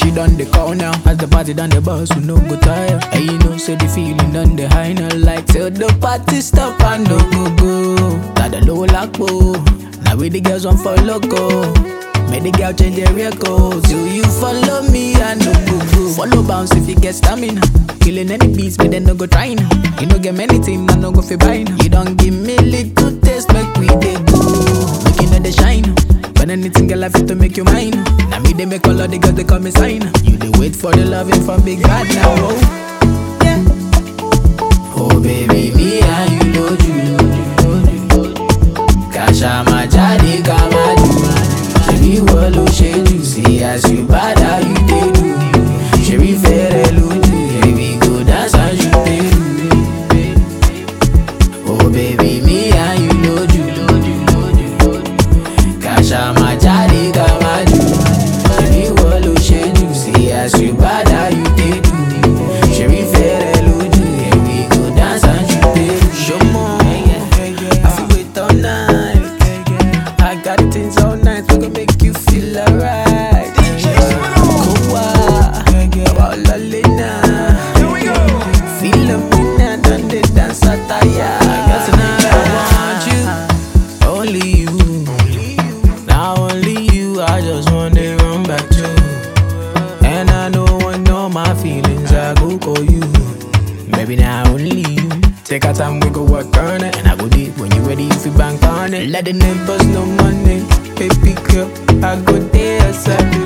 she done the call now. As the party done the bus, we no go tire. And you know, say the feeling done the high now. Like till the party stop and no go. Got the low lock, now we the girls want for loco. Make the girl change their records. Do you follow me? I no go. Follow bounce if you get stamina. Killing any beats, but then no go trying. You no get many things, I no go fi buying. You don't give me little taste, make we dey go. Make you know the shine. But anything girl I fit to make you mine. Now me they make all of the girls they call me sign. You they wait for the loving from big bad now. Oh, yeah. Oh baby, me and you know you. Kasha ma jadi kama do. Shebi wolo sheju. See as you bad how you dey do. Shebi fere luju. Baby go dance as you dey do. Oh baby, me and you know you. Kasha ma jadi kama do. Shebi wolo sheju. See as you bad how you dey do. Shebi fere luju. Baby go dance as you dey do. Show more. I feel wait all night. I got things all night, we gon' make you feel alright. Kowa, about Lalina. Feel the winner, done the dance attire. Tonight I want you, only you. Now only you, I just wanna run back to. And I don't want all my feelings, I go call you. Maybe now only you. Take our time, we go work on it. And I go deep when you ready, if you bank on it. Let the neighbors know money. Baby girl, I go there,